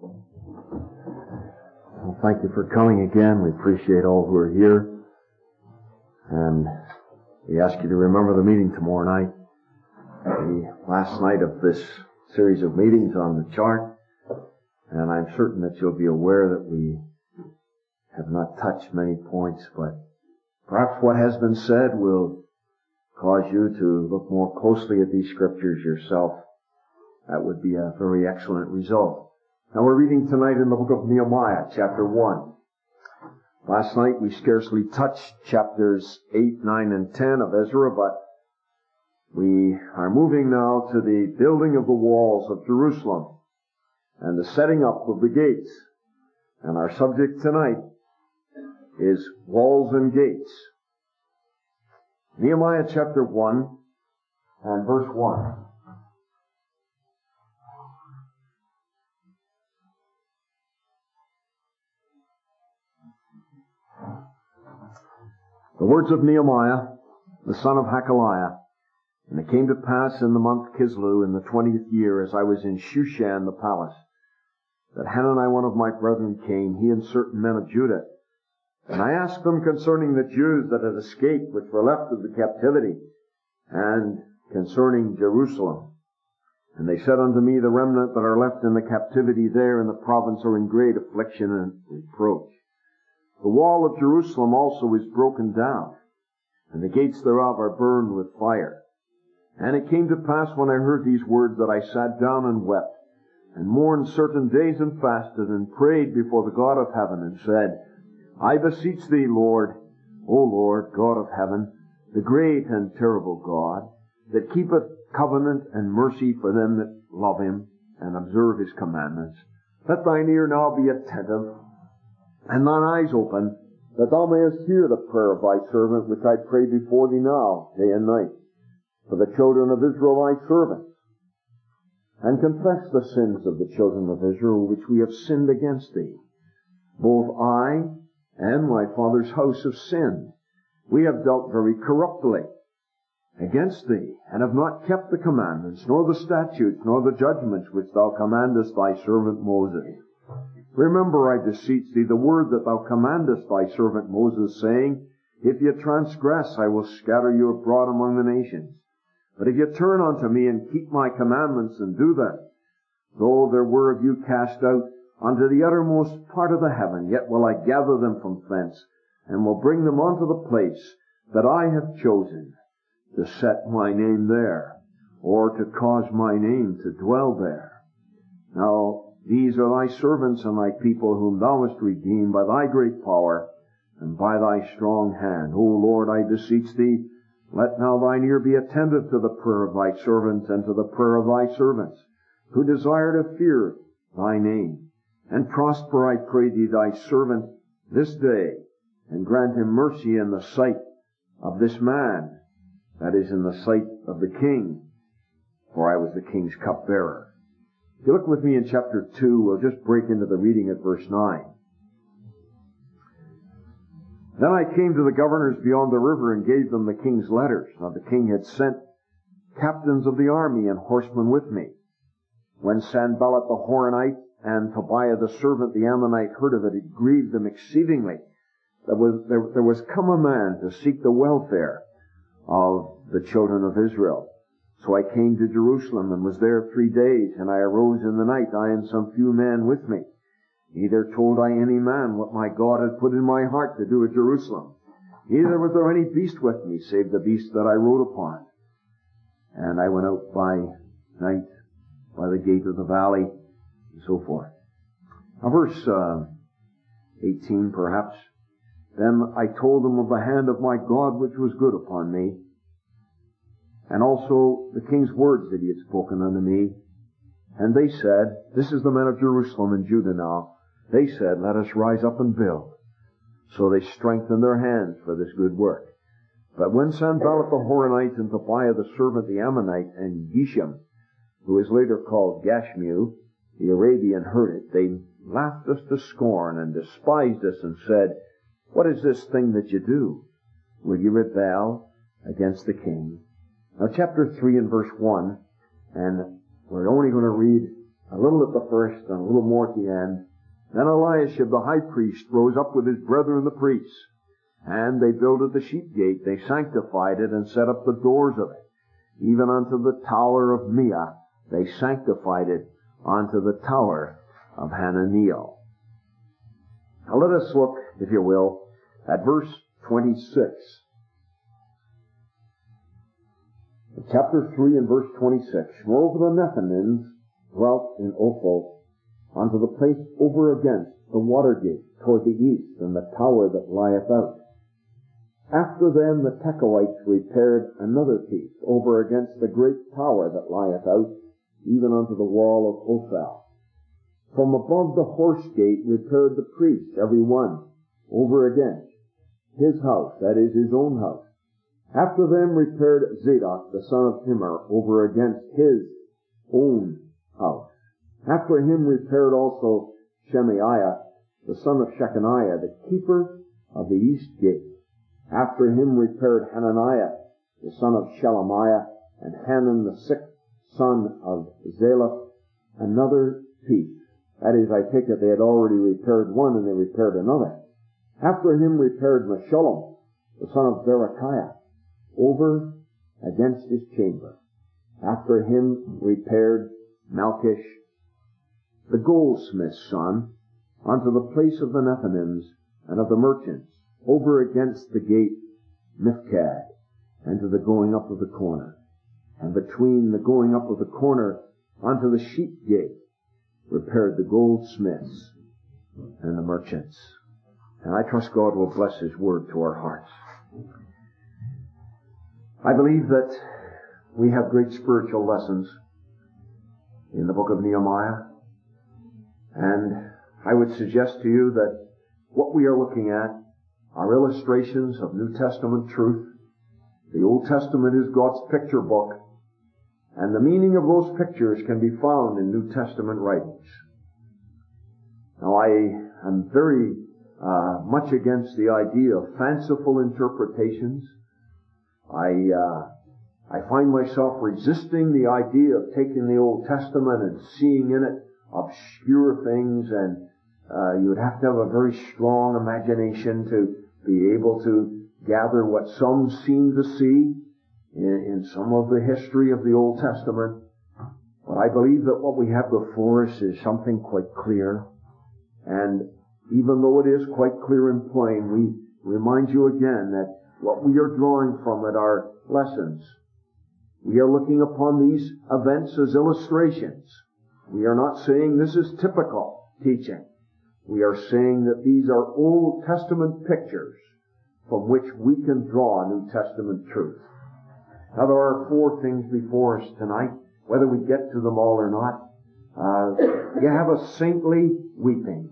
Well, thank you for coming again. We appreciate all who are here. And we ask you to remember the meeting tomorrow night. The last night of this series of meetings on the chart. And I'm certain that you'll be aware that we have not touched many points, but perhaps what has been said will cause you to look more closely at these scriptures yourself. That would be a very excellent result. Now we're reading tonight in the book of Nehemiah, chapter 1. Last night we scarcely touched chapters 8, 9, and 10 of Ezra, but we are moving now to the building of the walls of Jerusalem and the setting up of the gates. And our subject tonight is walls and gates. Nehemiah chapter 1 and verse 1. The words of Nehemiah, the son of Hakaliah. And it came to pass in the month Kislew, in the 20th year, as I was in Shushan the palace, that Hanani, one of my brethren, came, he and certain men of Judah. And I asked them concerning the Jews that had escaped, which were left of the captivity, and concerning Jerusalem. And they said unto me, the remnant that are left in the captivity there in the province are in great affliction and reproach. The wall of Jerusalem also is broken down, and the gates thereof are burned with fire. And it came to pass when I heard these words that I sat down and wept, and mourned certain days and fasted, and prayed before the God of heaven, and said, I beseech thee, Lord, O Lord, God of heaven, the great and terrible God, that keepeth covenant and mercy for them that love him, and observe his commandments. Let thine ear now be attentive, and thine eyes open, that thou mayest hear the prayer of thy servant, which I pray before thee now, day and night, for the children of Israel thy servants, and confess the sins of the children of Israel, which we have sinned against thee. Both I and my father's house have sinned. We have dealt very corruptly against thee, and have not kept the commandments, nor the statutes, nor the judgments which thou commandest thy servant Moses. Remember, I beseech thee, the word that thou commandest thy servant Moses, saying, If ye transgress, I will scatter you abroad among the nations. But if ye turn unto me, and keep my commandments, and do them, though there were of you cast out unto the uttermost part of the heaven, yet will I gather them from thence, and will bring them unto the place that I have chosen, to set my name there, or to cause my name to dwell there. Now, these are thy servants and thy people, whom thou hast redeemed by thy great power, and by thy strong hand. O Lord, I beseech thee, let now thine ear be attentive to the prayer of thy servants, and to the prayer of thy servants, who desire to fear thy name. And prosper, I pray thee, thy servant this day, and grant him mercy in the sight of this man, that is, in the sight of the king, for I was the king's cupbearer. If you look with me in chapter 2, we'll just break into the reading at verse 9. Then I came to the governors beyond the river and gave them the king's letters. Now the king had sent captains of the army and horsemen with me. When Sanballat the Horonite and Tobiah the servant, the Ammonite, heard of it, it grieved them exceedingly. There was come a man to seek the welfare of the children of Israel. So I came to Jerusalem and was there 3 days, and I arose in the night, I and some few men with me. Neither told I any man what my God had put in my heart to do at Jerusalem. Neither was there any beast with me, save the beast that I rode upon. And I went out by night, by the gate of the valley, and so forth. Now verse 18 perhaps. Then I told them of the hand of my God which was good upon me, and also the king's words that he had spoken unto me. And they said, this is the men of Jerusalem and Judah now, they said, let us rise up and build. So they strengthened their hands for this good work. But when Sanballat the Horonite and Tobiah the servant, the Ammonite, and Geshem, who is later called Gashmu, the Arabian, heard it, they laughed us to scorn and despised us and said, what is this thing that you do? Will you rebel against the king? Now chapter 3 and verse 1, and we're only going to read a little at the first and a little more at the end. Then Eliashib the high priest rose up with his brethren the priests, and they builded the sheep gate. They sanctified it and set up the doors of it, even unto the tower of Meah. They sanctified it unto the tower of Hananiel. Now let us look, if you will, at verse 26. Chapter 3 and verse 26. Moreover the Nethinims dwelt in Ophel, unto the place over against the water gate toward the east, and the tower that lieth out. After them the Tekoites repaired another piece over against the great tower that lieth out, even unto the wall of Ophel. From above the horse gate repaired the priests, every one, over against his house, that is, his own house. After them repaired Zadok, the son of Immer, over against his own house. After him repaired also Shemaiah, the son of Shechaniah, the keeper of the east gate. After him repaired Hananiah, the son of Shelemiah, and Hanan, the sixth son of Zalaph, another piece. That is, I take it they had already repaired one, and they repaired another. After him repaired Meshullam, the son of Berechiah, over against his chamber. After him repaired Malchish, the goldsmith's son, unto the place of the Nethinims and of the merchants, over against the gate Mifkad, and to the going up of the corner. And between the going up of the corner unto the sheep gate repaired the goldsmiths and the merchants. And I trust God will bless His word to our hearts. I believe that we have great spiritual lessons in the book of Nehemiah. And I would suggest to you that what we are looking at are illustrations of New Testament truth. The Old Testament is God's picture book, and the meaning of those pictures can be found in New Testament writings. Now, I am very much against the idea of fanciful interpretations. I find myself resisting the idea of taking the Old Testament and seeing in it obscure things, and you would have to have a very strong imagination to be able to gather what some seem to see in some of the history of the Old Testament. But I believe that what we have before us is something quite clear. And even though it is quite clear and plain, we remind you again that what we are drawing from it are lessons. We are looking upon these events as illustrations. We are not saying this is typical teaching. We are saying that these are Old Testament pictures from which we can draw New Testament truth. Now, there are 4 things before us tonight, whether we get to them all or not. You have a saintly weeping.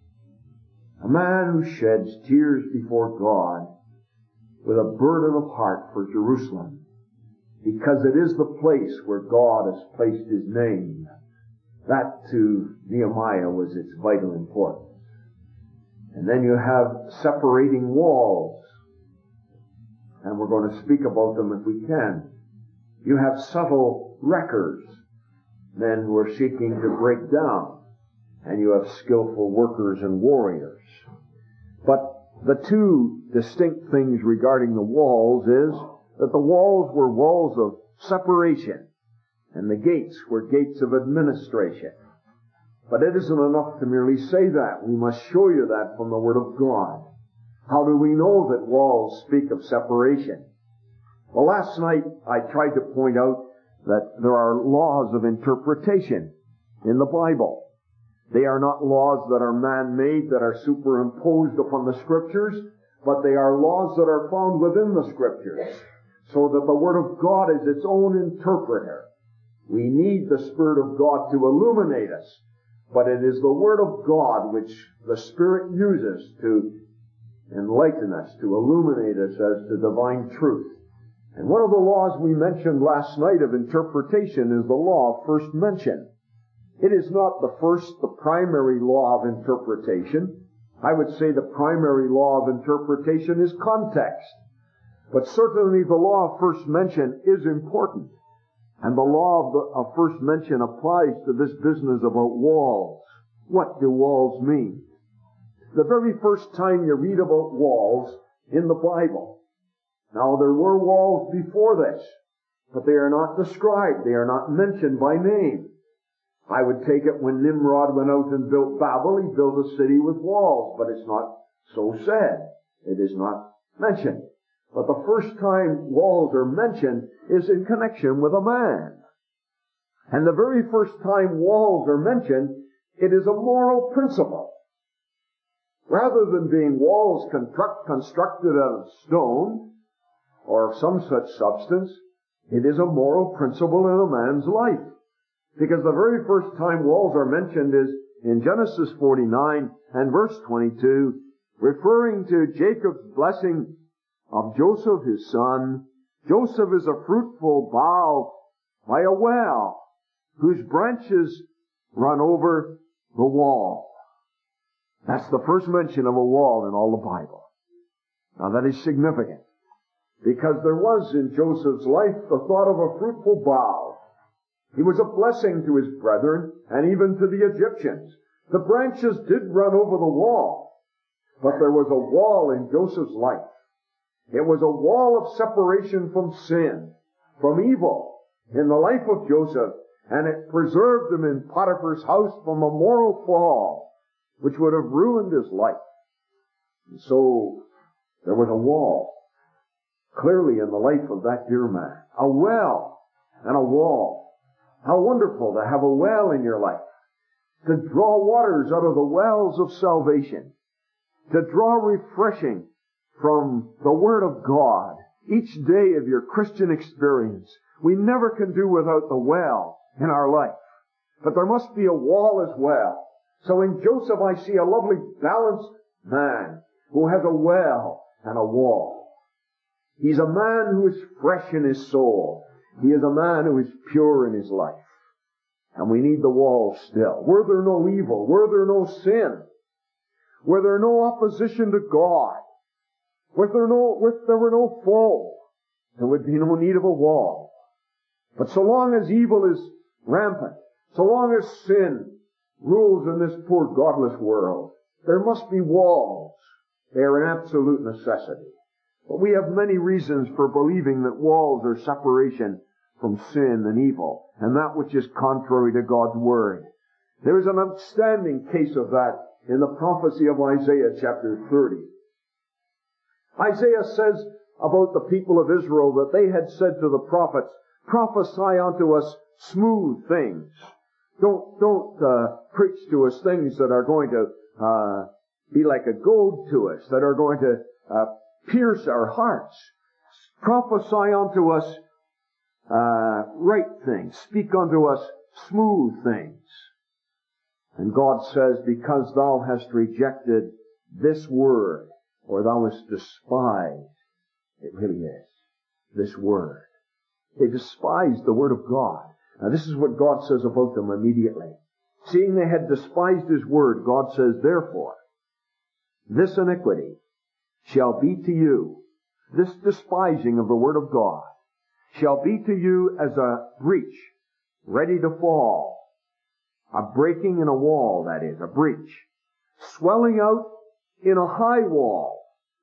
A man who sheds tears before God with a burden of heart for Jerusalem, because it is the place where God has placed His name. That, to Nehemiah, was its vital importance. And then you have separating walls. And we're going to speak about them if we can. You have subtle wreckers, men who are seeking to break down. And you have skillful workers and warriors. But the 2 distinct things regarding the walls is that the walls were walls of separation, and the gates were gates of administration. But it isn't enough to merely say that. We must show you that from the Word of God. How do we know that walls speak of separation? Well, last night I tried to point out that there are laws of interpretation in the Bible. They are not laws that are man-made, that are superimposed upon the Scriptures, but they are laws that are found within the Scriptures, so that the Word of God is its own interpreter. We need the Spirit of God to illuminate us, but it is the Word of God which the Spirit uses to enlighten us, to illuminate us as to divine truth. And one of the laws we mentioned last night of interpretation is the law of first mention. It is not the primary law of interpretation. I would say the primary law of interpretation is context. But certainly the law of first mention is important. And the law of first mention applies to this business about walls. What do walls mean? The very first time you read about walls in the Bible. Now, there were walls before this, but they are not described. They are not mentioned by name. I would take it when Nimrod went out and built Babel, he built a city with walls, but it's not so said. It is not mentioned. But the first time walls are mentioned is in connection with a man. And the very first time walls are mentioned, it is a moral principle. Rather than being walls constructed out of stone or of some such substance, it is a moral principle in a man's life. Because the very first time walls are mentioned is in Genesis 49 and verse 22, referring to Jacob's blessing of Joseph, his son. Joseph is a fruitful bough by a well, whose branches run over the wall. That's the first mention of a wall in all the Bible. Now that is significant, because there was in Joseph's life the thought of a fruitful bough. He was a blessing to his brethren and even to the Egyptians. The branches did run over the wall, but there was a wall in Joseph's life. It was a wall of separation from sin, from evil in the life of Joseph, and it preserved him in Potiphar's house from a moral fall which would have ruined his life. And so there was a wall clearly in the life of that dear man. A well and a wall. How wonderful to have a well in your life, to draw waters out of the wells of salvation, to draw refreshing from the Word of God each day of your Christian experience. We never can do without the well in our life, but there must be a wall as well. So in Joseph I see a lovely balanced man who has a well and a wall. He's a man who is fresh in his soul. He is a man who is pure in his life. And we need the wall still. Were there no evil? Were there no sin? Were there no opposition to God? If there were no foe, there would be no need of a wall. But so long as evil is rampant, so long as sin rules in this poor godless world, there must be walls. They are an absolute necessity. But we have many reasons for believing that walls are separation from sin and evil, and that which is contrary to God's Word. There is an outstanding case of that in the prophecy of Isaiah chapter 30. Isaiah says about the people of Israel that they had said to the prophets, prophesy unto us smooth things. Don't preach to us things that are going to be like a goad to us, that are going to pierce our hearts. Prophesy unto us right things. Speak unto us smooth things. And God says, because thou hast rejected this word, or thou hast despised, it really is, this word. They despised the word of God. Now this is what God says about them immediately. Seeing they had despised His word, God says, therefore, this iniquity shall be to you, this despising of the word of God, shall be to you as a breach ready to fall. A breaking in a wall, that is, a breach. Swelling out in a high wall,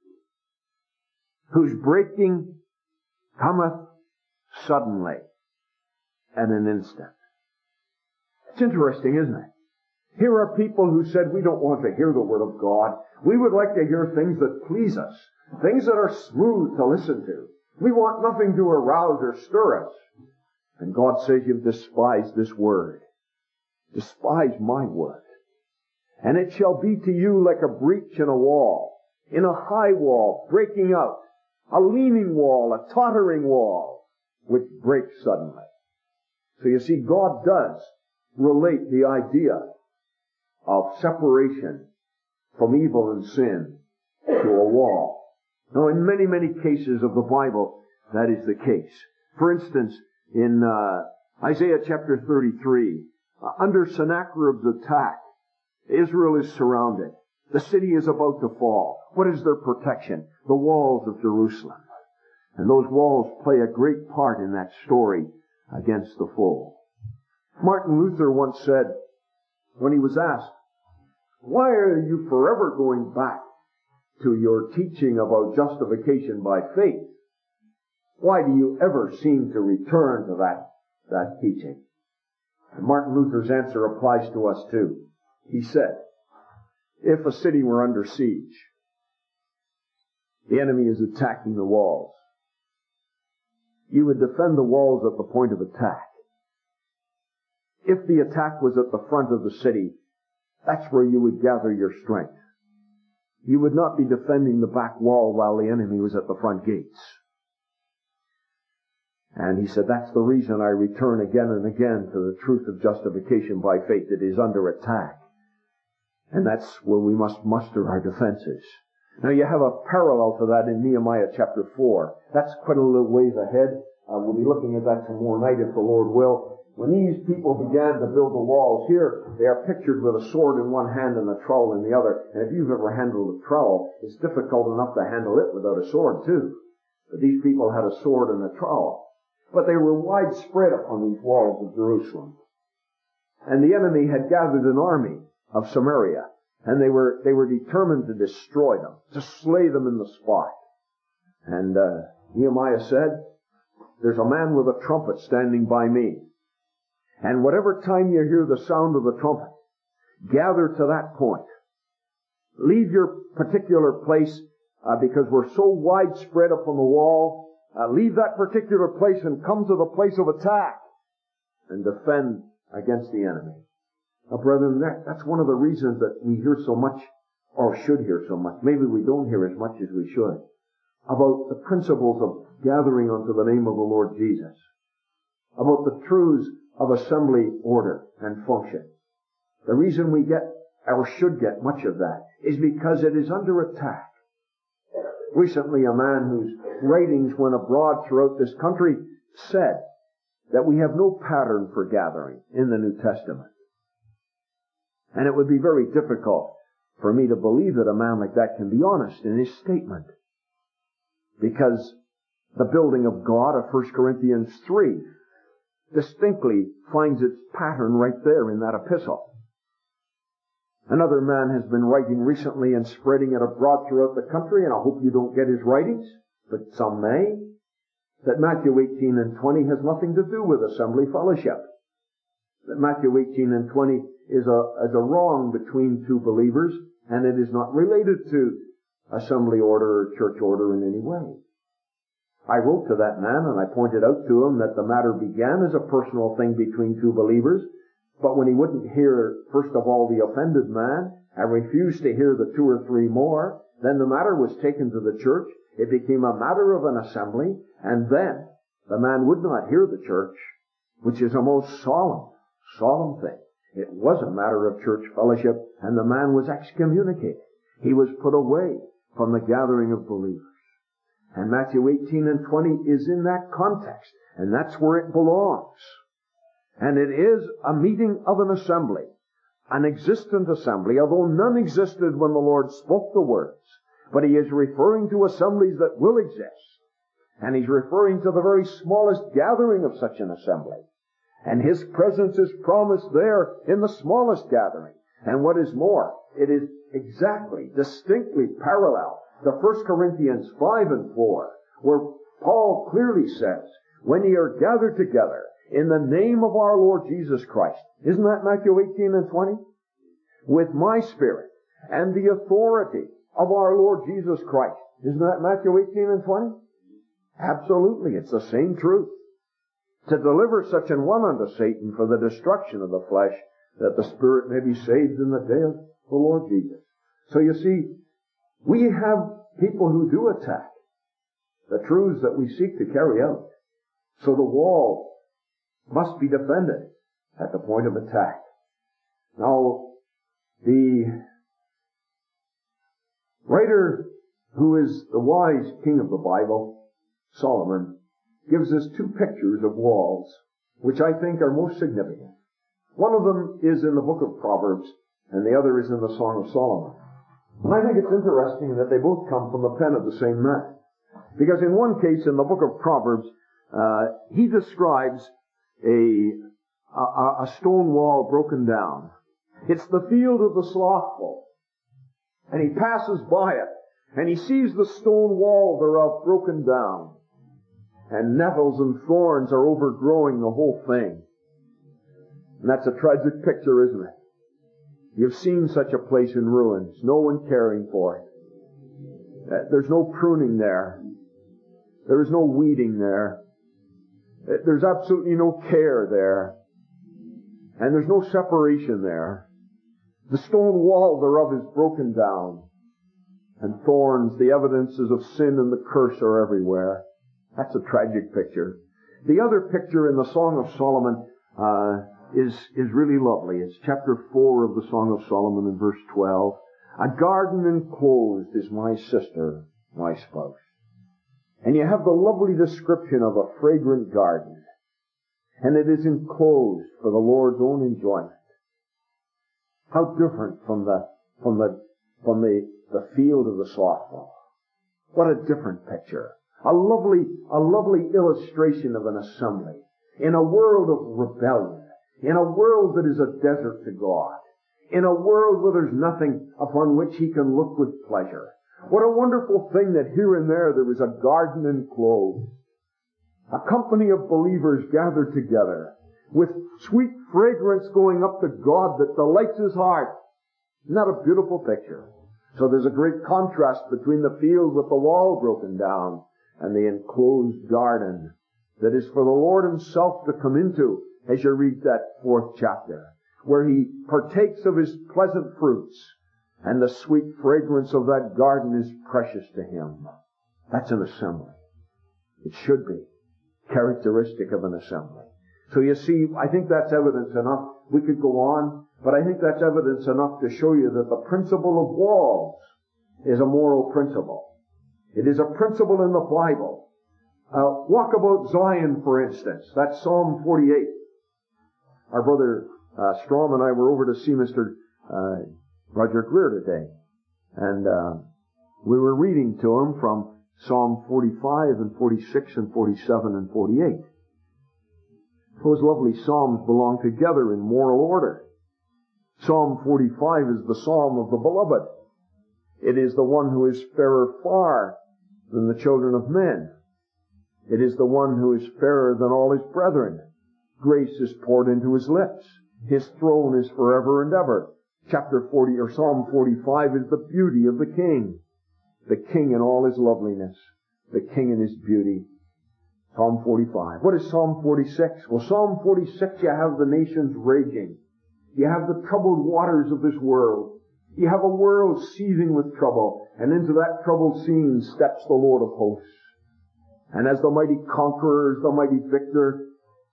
whose breaking cometh suddenly, at an instant. It's interesting, isn't it? Here are people who said, we don't want to hear the Word of God. We would like to hear things that please us, things that are smooth to listen to. We want nothing to arouse or stir us. And God says, you've despised this Word. Despise my Word. And it shall be to you like a breach in a wall, in a high wall, breaking out, a leaning wall, a tottering wall, which breaks suddenly. So you see, God does relate the idea of separation from evil and sin to a wall. Now, in many, many cases of the Bible, that is the case. For instance, in Isaiah chapter 33, under Sennacherib's attack, Israel is surrounded. The city is about to fall. What is their protection? The walls of Jerusalem. And those walls play a great part in that story against the foe. Martin Luther once said, when he was asked, why are you forever going back to your teaching about justification by faith? Why do you ever seem to return to that teaching? And Martin Luther's answer applies to us too. He said, if a city were under siege, the enemy is attacking the walls, you would defend the walls at the point of attack. If the attack was at the front of the city, that's where you would gather your strength. You would not be defending the back wall while the enemy was at the front gates. And he said, that's the reason I return again and again to the truth of justification by faith. It is under attack. And that's where we must muster our defenses. Now you have a parallel to that in Nehemiah chapter 4. That's quite a little ways ahead. We'll be looking at that tomorrow night if the Lord will. When these people began to build the walls, here they are pictured with a sword in one hand and a trowel in the other. And if you've ever handled a trowel, it's difficult enough to handle it without a sword too. But these people had a sword and a trowel. But they were widespread upon these walls of Jerusalem. And the enemy had gathered an army of Samaria. And they were determined to destroy them, to slay them in the spot. And Nehemiah said, there's a man with a trumpet standing by me. And whatever time you hear the sound of the trumpet, gather to that point. Leave your particular place, because we're so widespread upon the wall. Leave that particular place and come to the place of attack and defend against the enemy. Now, brethren, that's one of the reasons that we hear so much, or should hear so much. Maybe we don't hear as much as we should, about the principles of gathering unto the name of the Lord Jesus, about the truths of assembly order and function. The reason we get, or should get, much of that is because it is under attack. Recently, a man whose writings went abroad throughout this country said that we have no pattern for gathering in the New Testament. And it would be very difficult for me to believe that a man like that can be honest in his statement. Because the building of God of 1 Corinthians 3 distinctly finds its pattern right there in that epistle. Another man has been writing recently and spreading it abroad throughout the country, and I hope you don't get his writings, but some may, that Matthew 18 and 20 has nothing to do with assembly fellowship. That Matthew 18 and 20 is a wrong between two believers, and it is not related to assembly order or church order in any way. I wrote to that man and I pointed out to him that the matter began as a personal thing between two believers, but when he wouldn't hear, first of all, the offended man, and refused to hear the two or three more, then the matter was taken to the church. It became a matter of an assembly, and then the man would not hear the church, which is a most solemn thing. It was a matter of church fellowship, and the man was excommunicated. He was put away from the gathering of believers. And Matthew 18 and 20 is in that context, and that's where it belongs. And it is a meeting of an assembly, an existent assembly, although none existed when the Lord spoke the words. But he is referring to assemblies that will exist. And he's referring to the very smallest gathering of such an assembly. And his presence is promised there in the smallest gathering. And what is more, it is exactly, distinctly parallel to 1 Corinthians 5 and 4, where Paul clearly says, when ye are gathered together in the name of our Lord Jesus Christ. Isn't that Matthew 18 and 20? With my Spirit and the authority of our Lord Jesus Christ. Isn't that Matthew 18 and 20? Absolutely, it's the same truth. To deliver such an one unto Satan for the destruction of the flesh, that the spirit may be saved in the day of the Lord Jesus. So you see, we have people who do attack the truths that we seek to carry out. So the wall must be defended at the point of attack. Now, the writer who is the wise king of the Bible, Solomon, gives us two pictures of walls which I think are most significant. One of them is in the book of Proverbs, and the other is in the Song of Solomon. And I think it's interesting that they both come from the pen of the same man. Because in one case, in the book of Proverbs, he describes a stone wall broken down. It's the field of the slothful. And he passes by it, and he sees the stone wall thereof broken down. And nettles and thorns are overgrowing the whole thing. And that's a tragic picture, isn't it? You've seen such a place in ruins, no one caring for it. There's no pruning there. There is no weeding there. There's absolutely no care there. And there's no separation there. The stone wall thereof is broken down. And thorns, the evidences of sin and the curse are everywhere. That's a tragic picture. The other picture in the Song of Solomon is really lovely. It's chapter 4 of the Song of Solomon in verse 12. A garden enclosed is my sister, my spouse. And you have the lovely description of a fragrant garden. And it is enclosed for the Lord's own enjoyment. How different from the field of the slothful. What a different picture. A lovely illustration of an assembly. In a world of rebellion. In a world that is a desert to God. In a world where there's nothing upon which he can look with pleasure. What a wonderful thing that here and there was a garden enclosed. A company of believers gathered together with sweet fragrance going up to God that delights his heart. Isn't that a beautiful picture? So there's a great contrast between the field with the wall broken down and the enclosed garden that is for the Lord himself to come into as you read that 4th chapter, where he partakes of his pleasant fruits, and the sweet fragrance of that garden is precious to him. That's an assembly. It should be characteristic of an assembly. So you see, I think that's evidence enough. We could go on, but I think that's evidence enough to show you that the principle of walls is a moral principle. It is a principle in the Bible. Walk about Zion, for instance. That's Psalm 48. Our brother Strom and I were over to see Mr. Roger Greer today. And we were reading to him from Psalm 45 and 46 and 47 and 48. Those lovely psalms belong together in moral order. Psalm 45 is the psalm of the beloved. It is the one who is fairer far than the children of men. It is the one who is fairer than all his brethren. Grace is poured into his lips. His throne is forever and ever. Chapter 40 or Psalm 45 is the beauty of the king. The king in all his loveliness. The king in his beauty. Psalm 45. What is Psalm 46? Well, Psalm 46, you have the nations raging. You have the troubled waters of this world. You have a world seething with trouble. And into that troubled scene steps the Lord of hosts. And as the mighty conqueror, as the mighty victor,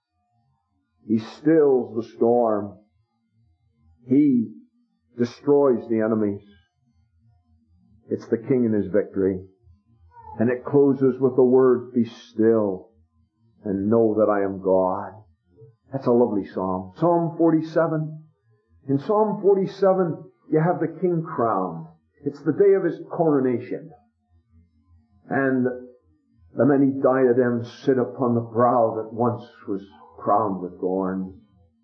he stills the storm. He destroys the enemies. It's the king in his victory. And it closes with the word, be still and know that I am God. That's a lovely psalm. Psalm 47. In Psalm 47, you have the king crowned. It's the day of his coronation. And the many diadems sit upon the brow that once was crowned with thorns.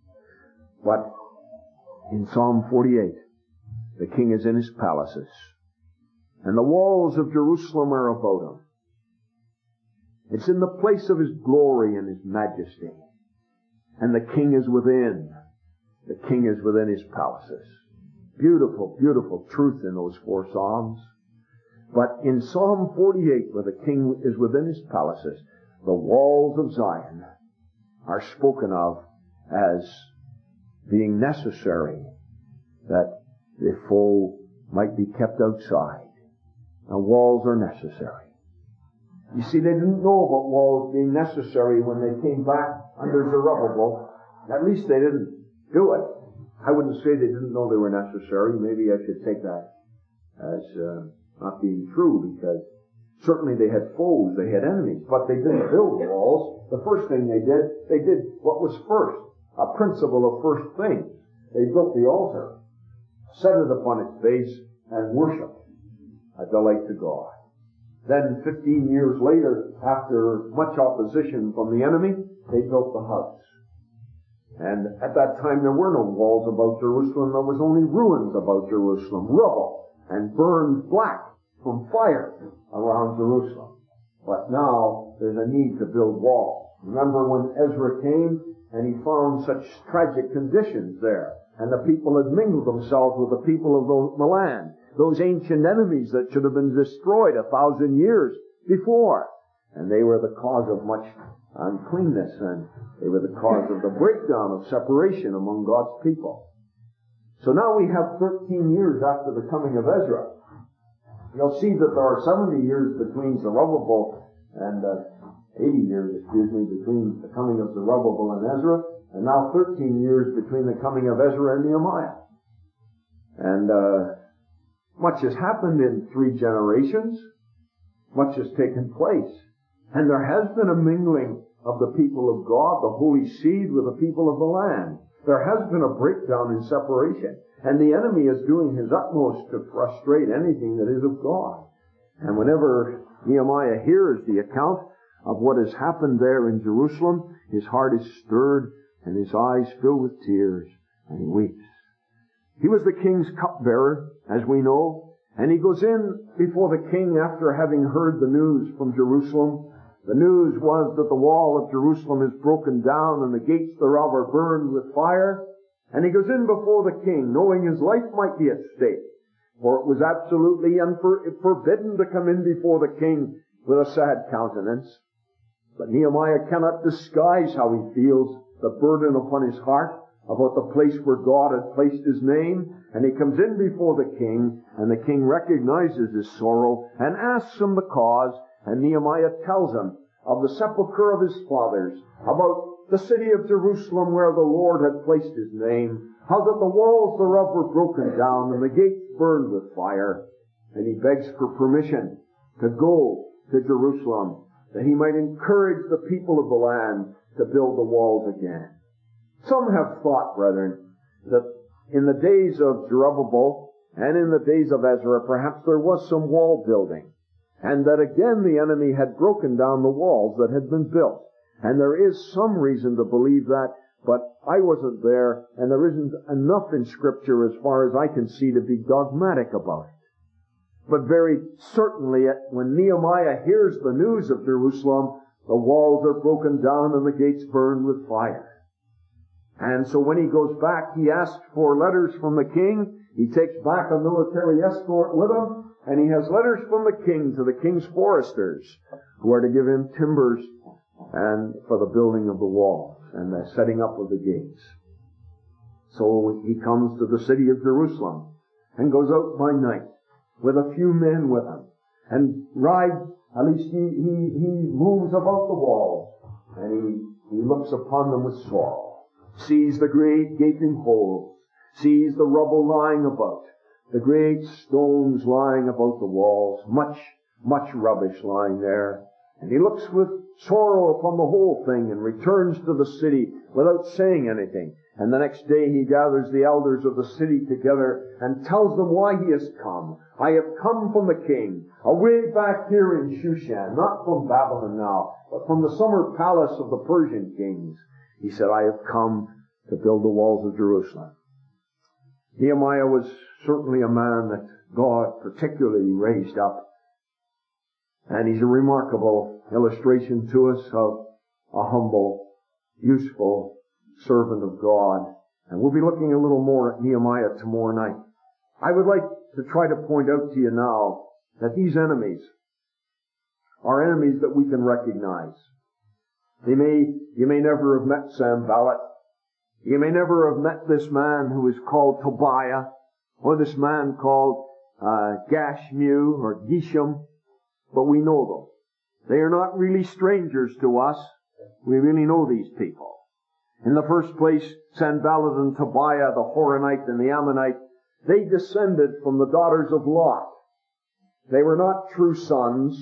But in Psalm 48, the king is in his palaces. And the walls of Jerusalem are about him. It's in the place of his glory and his majesty. And the king is within. The king is within his palaces. Beautiful, beautiful truth in those 4 psalms. But in Psalm 48, where the king is within his palaces, the walls of Zion are spoken of as being necessary, that the foe might be kept outside. Now, walls are necessary. You see, they didn't know about walls being necessary when they came back under Zerubbabel. At least they didn't do it. I wouldn't say they didn't know they were necessary. Maybe I should take that as not being true, because certainly they had foes, they had enemies, but they didn't build walls. The first thing they did what was first, a principle of first things. They built the altar, set it upon its base, and worshiped, a delight to God. Then 15 years later, after much opposition from the enemy, they built the house. And at that time there were no walls about Jerusalem. There was only ruins about Jerusalem, rubble, and burned black from fire around Jerusalem. But now there's a need to build walls. Remember when Ezra came and he found such tragic conditions there, and the people had mingled themselves with the people of the land, those ancient enemies that should have been destroyed 1,000 years before. And they were the cause of much uncleanness, and they were the cause of the breakdown of separation among God's people. So now we have 13 years after the coming of Ezra. You'll see that there are 70 years between Zerubbabel and 80 years, between the coming of Zerubbabel and Ezra, and now 13 years between the coming of Ezra and Nehemiah. And much has happened in 3 generations. Much has taken place. And there has been a mingling of the people of God, the holy seed, with the people of the land. There has been a breakdown in separation. And the enemy is doing his utmost to frustrate anything that is of God. And whenever Nehemiah hears the account of what has happened there in Jerusalem, his heart is stirred and his eyes fill with tears, and he weeps. He was the king's cupbearer, as we know, and he goes in before the king after having heard the news from Jerusalem. The news was that the wall of Jerusalem is broken down and the gates thereof are burned with fire. And he goes in before the king, knowing his life might be at stake. For it was absolutely forbidden to come in before the king with a sad countenance. But Nehemiah cannot disguise how he feels, the burden upon his heart about the place where God had placed his name. And he comes in before the king, and the king recognizes his sorrow and asks him the cause. And Nehemiah tells him of the sepulchre of his fathers, about the city of Jerusalem where the Lord had placed his name, how that the walls thereof were broken down and the gates burned with fire. And he begs for permission to go to Jerusalem, that he might encourage the people of the land to build the walls again. Some have thought, brethren, that in the days of Zerubbabel and in the days of Ezra, perhaps there was some wall building, and that again the enemy had broken down the walls that had been built. And there is some reason to believe that, but I wasn't there, and there isn't enough in Scripture as far as I can see to be dogmatic about it. But very certainly, when Nehemiah hears the news of Jerusalem, the walls are broken down and the gates burned with fire. And so when he goes back, he asks for letters from the king. He takes back a military escort with him, and he has letters from the king to the king's foresters, who are to give him timbers and for the building of the walls and the setting up of the gates. So he comes to the city of Jerusalem and goes out by night with a few men with him and rides, at least he moves about the walls, and he looks upon them with sorrow, sees the great gaping holes, sees the rubble lying about, the great stones lying about the walls, much rubbish lying there. And he looks with sorrow upon the whole thing and returns to the city without saying anything. And the next day he gathers the elders of the city together and tells them why he has come. I have come from the king, away back here in Shushan, not from Babylon now, but from the summer palace of the Persian kings. He said, I have come to build the walls of Jerusalem. Nehemiah was certainly a man that God particularly raised up. And he's a remarkable illustration to us of a humble, useful servant of God. And we'll be looking a little more at Nehemiah tomorrow night. I would like to try to point out to you now that these enemies are enemies that we can recognize. You may never have met Sanballat. You may never have met this man who is called Tobiah, or this man called Gashmu or Geshem. But we know them. They are not really strangers to us. We really know these people. In the first place, Sanballat and Tobiah, the Horonite and the Ammonite, they descended from the daughters of Lot. They were not true sons,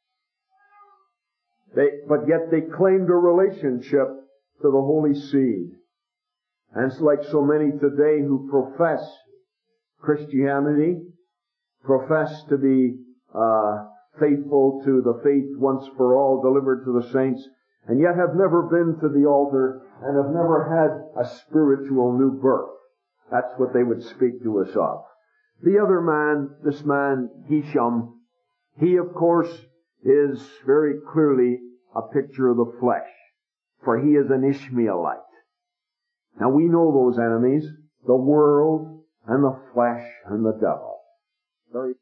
but yet they claimed a relationship to the holy seed. And it's like so many today who profess Christianity, profess to be faithful to the faith once for all delivered to the saints, and yet have never been to the altar and have never had a spiritual new birth. That's what they would speak to us of. The other man, this man, Geshem, he of course is very clearly a picture of the flesh, for he is an Ishmaelite. Now we know those enemies, the world and the flesh and the devil. Very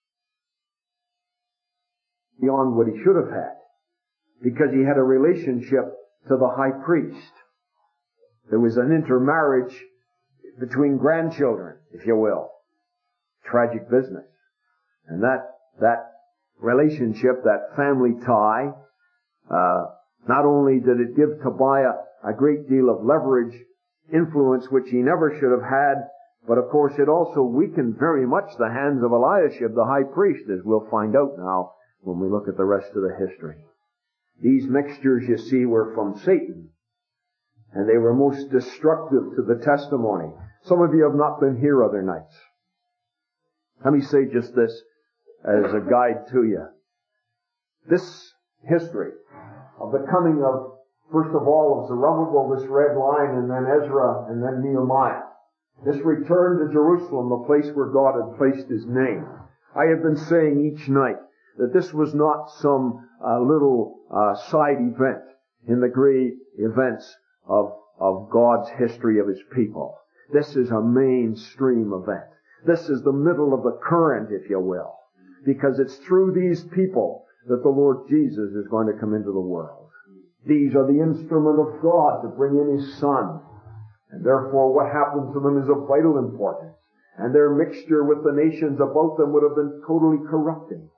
beyond what he should have had, because he had a relationship to the high priest. There was an intermarriage between grandchildren, if you will. Tragic business. And that relationship, that family tie, not only did it give Tobiah a great deal of leverage, influence which he never should have had, but of course it also weakened very much the hands of Eliashib, the high priest, as we'll find out now when we look at the rest of the history. These mixtures, you see, were from Satan, and they were most destructive to the testimony. Some of you have not been here other nights. Let me say just this as a guide to you. This history of the coming of, first of all, of Zerubbabel, this red line, and then Ezra, and then Nehemiah. This return to Jerusalem, the place where God had placed His name. I have been saying each night that this was not some little side event in the great events of God's history of His people. This is a mainstream event. This is the middle of the current, if you will, because it's through these people that the Lord Jesus is going to come into the world. These are the instrument of God to bring in His Son. And therefore what happened to them is of vital importance. And their mixture with the nations about them would have been totally corrupting.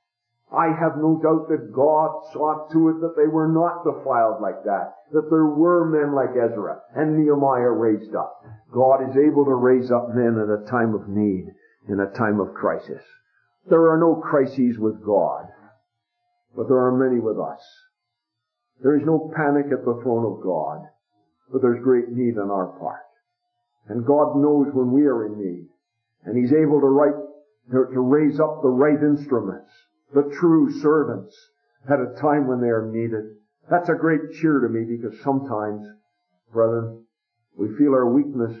I have no doubt that God saw to it that they were not defiled like that, that there were men like Ezra and Nehemiah raised up. God is able to raise up men at a time of need, in a time of crisis. There are no crises with God, but there are many with us. There is no panic at the throne of God, but there's great need on our part. And God knows when we are in need, and He's able to raise up the right instruments, the true servants, at a time when they are needed. That's a great cheer to me, because sometimes, brethren, we feel our weakness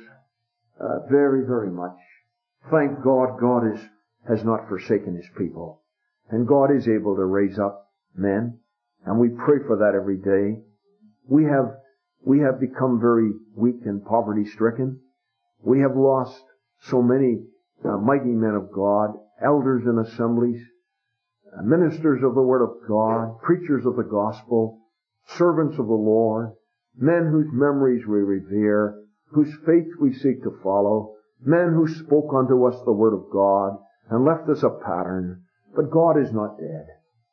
very, very much. Thank God, God has not forsaken His people. And God is able to raise up men, and we pray for that every day. We have become very weak and poverty-stricken. We have lost so many mighty men of God, elders in assemblies, ministers of the Word of God, preachers of the gospel, servants of the Lord, men whose memories we revere, whose faith we seek to follow, men who spoke unto us the Word of God and left us a pattern. But God is not dead.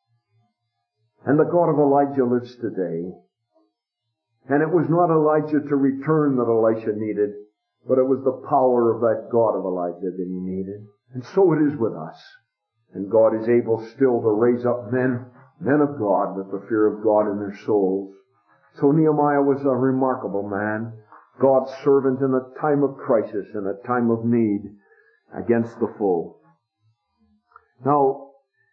And the God of Elijah lives today. And it was not Elijah to return that Elisha needed, but it was the power of that God of Elijah that he needed. And so it is with us. And God is able still to raise up men of God with the fear of God in their souls. So Nehemiah was a remarkable man, God's servant in a time of crisis, in a time of need against the foe. Now,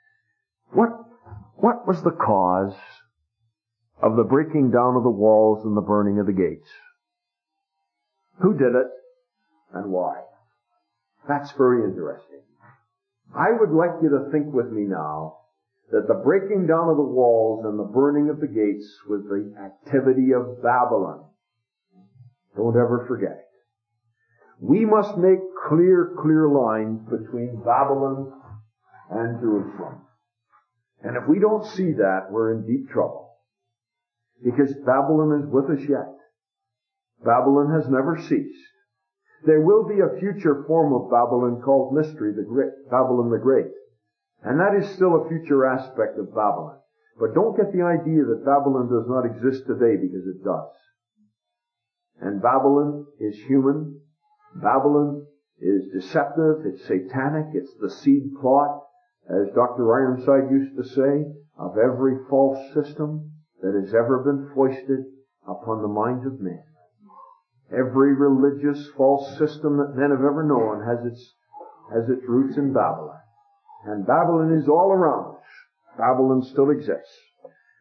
what was the cause of the breaking down of the walls and the burning of the gates? Who did it and why? That's very interesting. I would like you to think with me now that the breaking down of the walls and the burning of the gates was the activity of Babylon. Don't ever forget it. We must make clear lines between Babylon and Jerusalem. And if we don't see that, we're in deep trouble. Because Babylon is with us yet. Babylon has never ceased. There will be a future form of Babylon called Mystery, Babylon the Great. And that is still a future aspect of Babylon. But don't get the idea that Babylon does not exist today, because it does. And Babylon is human. Babylon is deceptive. It's satanic. It's the seed plot, as Dr. Ironside used to say, of every false system that has ever been foisted upon the minds of men. Every religious false system that men have ever known has its roots in Babylon. And Babylon is all around us. Babylon still exists.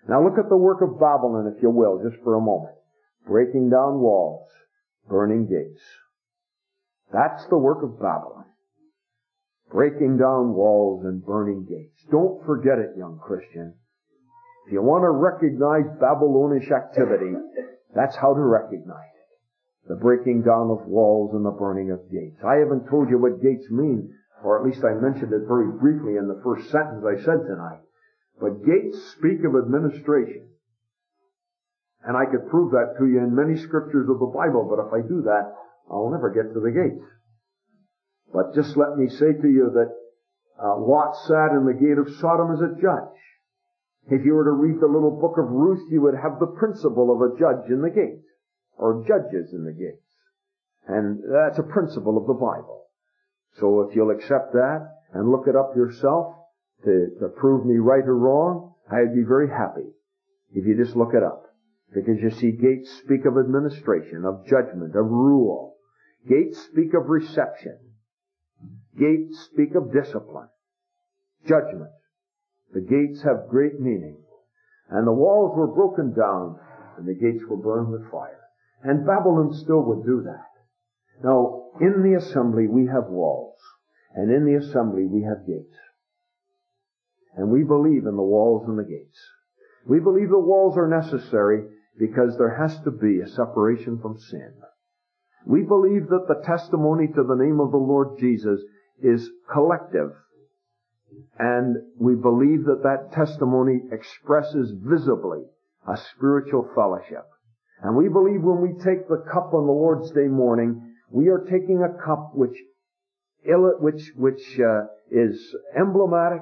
Now look at the work of Babylon, if you will, just for a moment. Breaking down walls, burning gates. That's the work of Babylon. Breaking down walls and burning gates. Don't forget it, young Christian. If you want to recognize Babylonish activity, that's how to recognize it. The breaking down of walls and the burning of gates. I haven't told you what gates mean, or at least I mentioned it very briefly in the first sentence I said tonight. But gates speak of administration. And I could prove that to you in many scriptures of the Bible, but if I do that, I'll never get to the gates. But just let me say to you that Lot sat in the gate of Sodom as a judge. If you were to read the little book of Ruth, you would have the principle of a judge in the gate, or judges in the gates. And that's a principle of the Bible. So if you'll accept that and look it up yourself to prove me right or wrong, I'd be very happy if you just look it up. Because you see, gates speak of administration, of judgment, of rule. Gates speak of reception. Gates speak of discipline, judgment. The gates have great meaning. And the walls were broken down, and the gates were burned with fire. And Babylon still would do that. Now, in the assembly we have walls, and in the assembly we have gates. And we believe in the walls and the gates. We believe the walls are necessary because there has to be a separation from sin. We believe that the testimony to the name of the Lord Jesus is collective. And we believe that that testimony expresses visibly a spiritual fellowship. And we believe when we take the cup on the Lord's Day morning, we are taking a cup which is emblematic,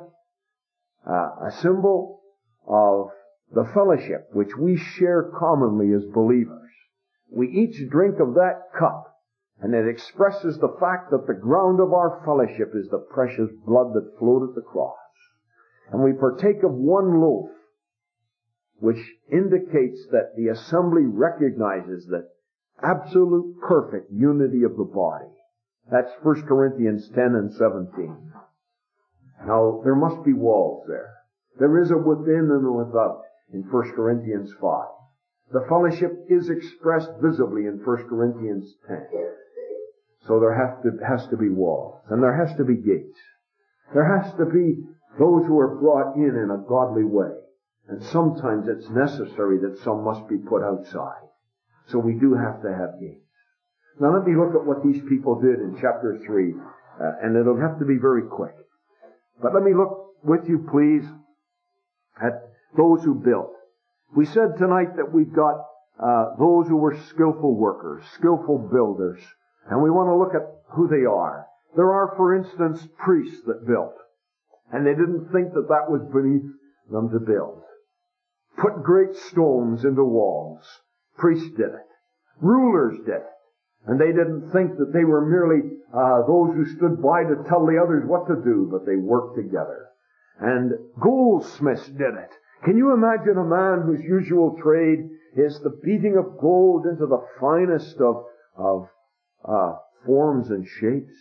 a symbol of the fellowship which we share commonly as believers. We each drink of that cup, and it expresses the fact that the ground of our fellowship is the precious blood that flowed at the cross. And we partake of one loaf, which indicates that the assembly recognizes that absolute perfect unity of the body. That's 1 Corinthians 10 and 17. Now, there must be walls there. There is a within and a without in 1 Corinthians 5. The fellowship is expressed visibly in 1 Corinthians 10. So there has to be walls, and there has to be gates. There has to be those who are brought in a godly way. And sometimes it's necessary that some must be put outside. So we do have to have gates. Now let me look at what these people did in chapter 3, and it'll have to be very quick. But let me look with you, please, at those who built. We said tonight that we've got those who were skillful workers, skillful builders, and we want to look at who they are. There are, for instance, priests that built, and they didn't think that that was beneath them to build. Put great stones into walls. Priests did it. Rulers did it. And they didn't think that they were merely those who stood by to tell the others what to do, but they worked together. And goldsmiths did it. Can you imagine a man whose usual trade is the beating of gold into the finest of forms and shapes?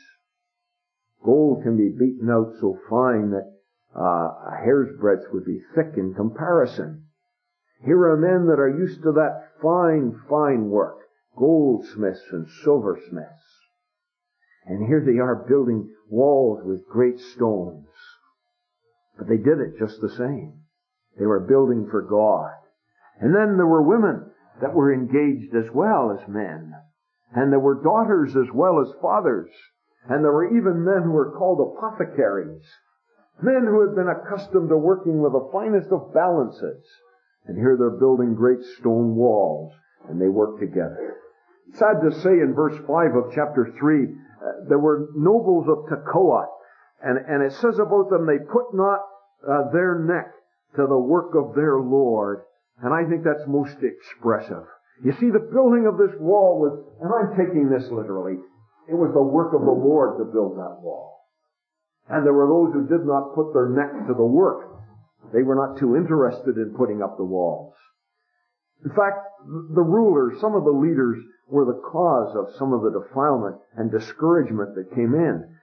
Gold can be beaten out so fine that a hair's breadth would be thick in comparison. Here are men that are used to that fine, fine work. Goldsmiths and silversmiths. And here they are building walls with great stones. But they did it just the same. They were building for God. And then there were women that were engaged as well as men. And there were daughters as well as fathers. And there were even men who were called apothecaries. Men who had been accustomed to working with the finest of balances. And here they're building great stone walls. And they work together. Sad to say, in verse 5 of chapter 3, there were nobles of Tekoa. And it says about them, they put not their neck to the work of their Lord. And I think that's most expressive. You see, the building of this wall was, and I'm taking this literally, it was the work of the Lord to build that wall. And there were those who did not put their neck to the work. They were not too interested in putting up the walls. In fact, the rulers, some of the leaders, were the cause of some of the defilement and discouragement that came in.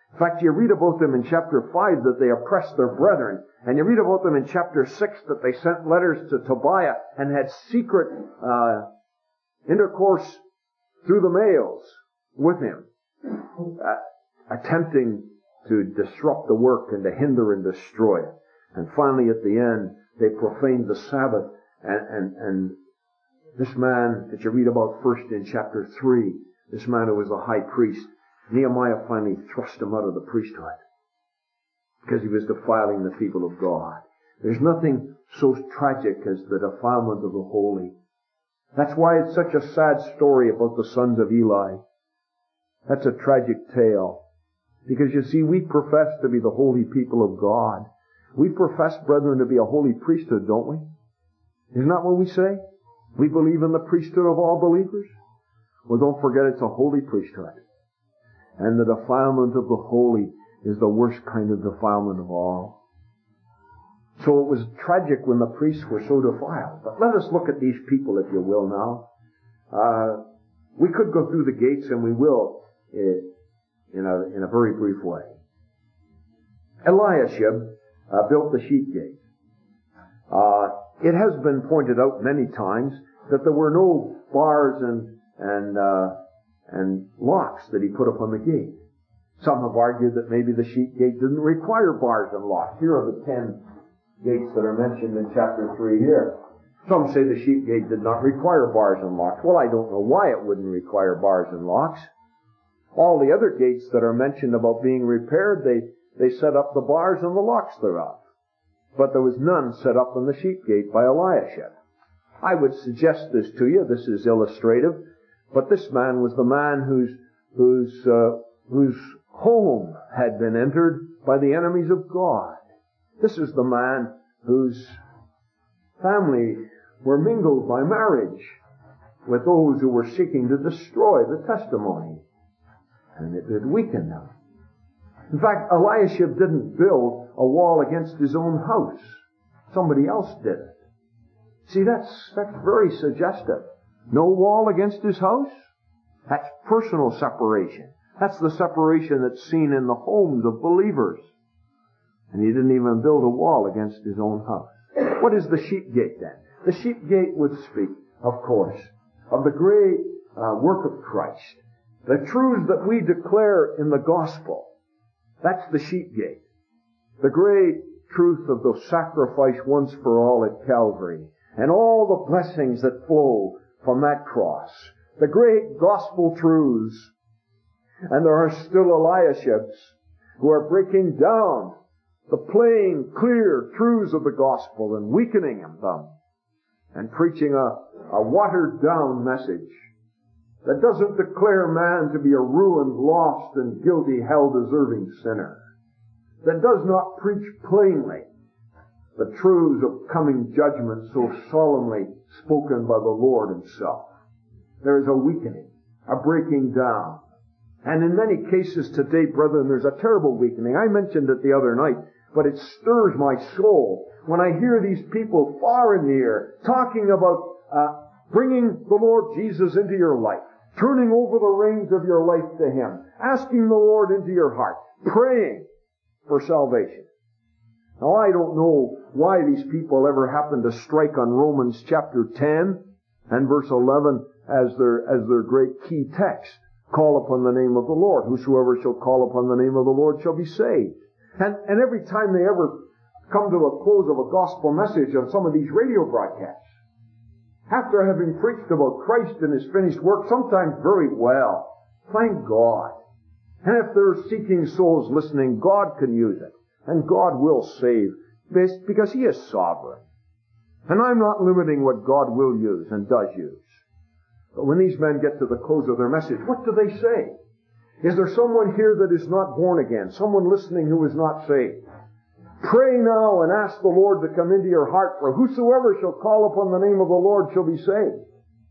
In fact, you read about them in chapter 5 that they oppressed their brethren. And you read about them in chapter 6 that they sent letters to Tobiah and had secret intercourse through the mails with him, attempting to disrupt the work and to hinder and destroy it. And finally, at the end, they profaned the Sabbath. And this man that you read about first in chapter 3, this man who was the high priest, Nehemiah finally thrust him out of the priesthood because he was defiling the people of God. There's nothing so tragic as the defilement of the holy. That's why it's such a sad story about the sons of Eli. That's a tragic tale. Because you see, we profess to be the holy people of God. We profess, brethren, to be a holy priesthood, don't we? Isn't that what we say? We believe in the priesthood of all believers. Well, don't forget it's a holy priesthood. And the defilement of the holy is the worst kind of defilement of all. So it was tragic when the priests were so defiled. But let us look at these people, if you will, now. We could go through the gates, and we will in a very brief way. Eliashib built the sheep gate. It has been pointed out many times that there were no bars and locks that he put upon the gate. Some have argued that maybe the sheep gate didn't require bars and locks. Here are the 10 gates that are mentioned in chapter 3 here. Some say the sheep gate did not require bars and locks. Well, I don't know why it wouldn't require bars and locks. All the other gates that are mentioned about being repaired, they set up the bars and the locks thereof. But there was none set up on the sheep gate by Eliashib. I would suggest this to you. This is illustrative. But this man was the man whose home had been entered by the enemies of God. This is the man whose family were mingled by marriage with those who were seeking to destroy the testimony. And it did weaken them. In fact, Eliashib didn't build a wall against his own house. Somebody else did it. See, that's very suggestive. No wall against his house? That's personal separation. That's the separation that's seen in the homes of believers. And he didn't even build a wall against his own house. What is the sheep gate then? The sheep gate would speak, of course, of the great work of Christ. The truths that we declare in the gospel. That's the sheep gate. The great truth of the sacrifice once for all at Calvary. And all the blessings that flow from that cross. The great gospel truths. And there are still Eliashibs who are breaking down the plain, clear truths of the gospel and weakening them and preaching a watered-down message that doesn't declare man to be a ruined, lost, and guilty, hell-deserving sinner, that does not preach plainly the truths of coming judgment so solemnly spoken by the Lord himself. There is a weakening, a breaking down. And in many cases today, brethren, there's a terrible weakening. I mentioned it the other night, but it stirs my soul when I hear these people far and near talking about bringing the Lord Jesus into your life, turning over the reins of your life to Him, asking the Lord into your heart, praying for salvation. Now, I don't know why these people ever happen to strike on Romans chapter 10 and verse 11 as their great key text. Call upon the name of the Lord. Whosoever shall call upon the name of the Lord shall be saved. And every time they ever come to a close of a gospel message on some of these radio broadcasts, after having preached about Christ and His finished work, sometimes very well, thank God. And if they're seeking souls listening, God can use it. And God will save this because He is sovereign. And I'm not limiting what God will use and does use. But when these men get to the close of their message, what do they say? Is there someone here that is not born again? Someone listening who is not saved? Pray now and ask the Lord to come into your heart, for whosoever shall call upon the name of the Lord shall be saved.